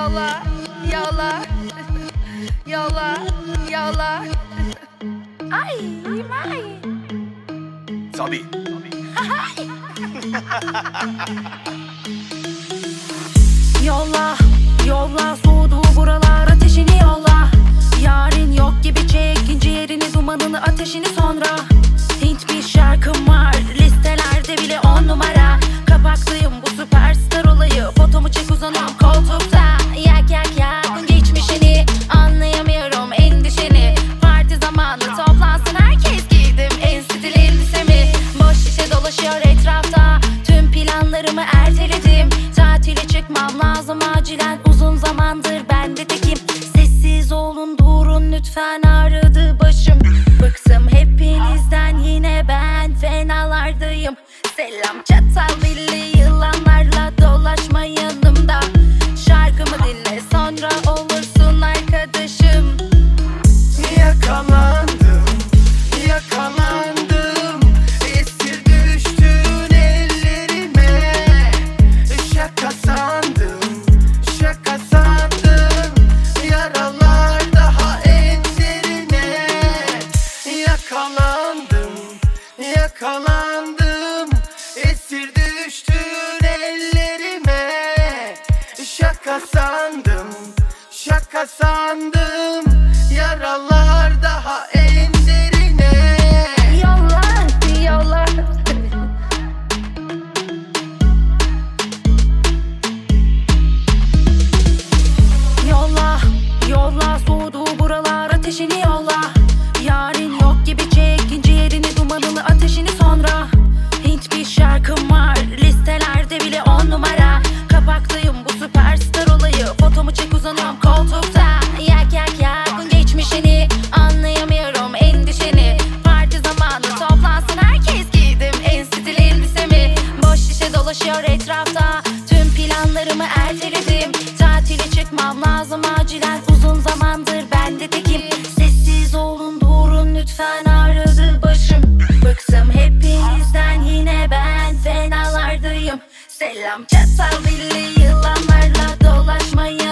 yola, yola, yola, yola. Ay, may. Tabii. Yolla, yolla, soğudu buralar, ateşini yolla. Yarın yok gibi çek ciğerini, dumanını, ateşini sonra. Hint bir şarkım var, listelerde bile 10 numara. Kapaklıyım bu süperstar olayı, fotomu çek uzanıyorum koltukta. Yak yak yak geçmişini, anlayamıyorum endişeni. Parti zamanı toplansın herkes, giydim en stil elbisemi. Boş şişe dolaşıyor etrafta, tüm planlarımı erteledim. Tatile çıkmam lazım acilen, uzun zamandır ben de tekim. Sessiz olun durun lütfen, ağrıdı başım. Bıktım hepinizden, yine ben fenalardayım. Selam Çatalbelli, yılanlarla dolaşma yanımda. Şarkımı dinle sonra olursun arkadaşım. Yakalandım, yakalandım. Esir düştün ellerime. Şaka sandım, şaka sandım. Yaralar daha en derine. Yakalandım, yakalandım. Esir düştün ellerime. Şaka sandım, şaka sandım. Yaralar daha en derine. Yolla, yolla. Yolla, yolla, soğudu buralar, ateşini yolla. Yarın yok gibi çek ciğerini, dumanını, ateşini sonra. Hint bir şarkım var, listelerde bile 10 numara. Kapaktayım bu süperstar olayı, fotomu çek uzanıyorum koltukta. Yak yak yak geçmişini, anlayamıyorum endişeni. Parti zamanı toplansın herkes, giydim en stil elbisemi. Boş şişe dolaşıyor etrafta, tüm planlarımı erteledim. Tatile çıkmam lazım acilen, uzun zamandır ben de tekim. Sessiz olun durun lütfen, ağrıdı başım. Bıktım hepinizden, yine ben fenalardayım. Selam Çatalbelli, yılanlarla dolaşmayı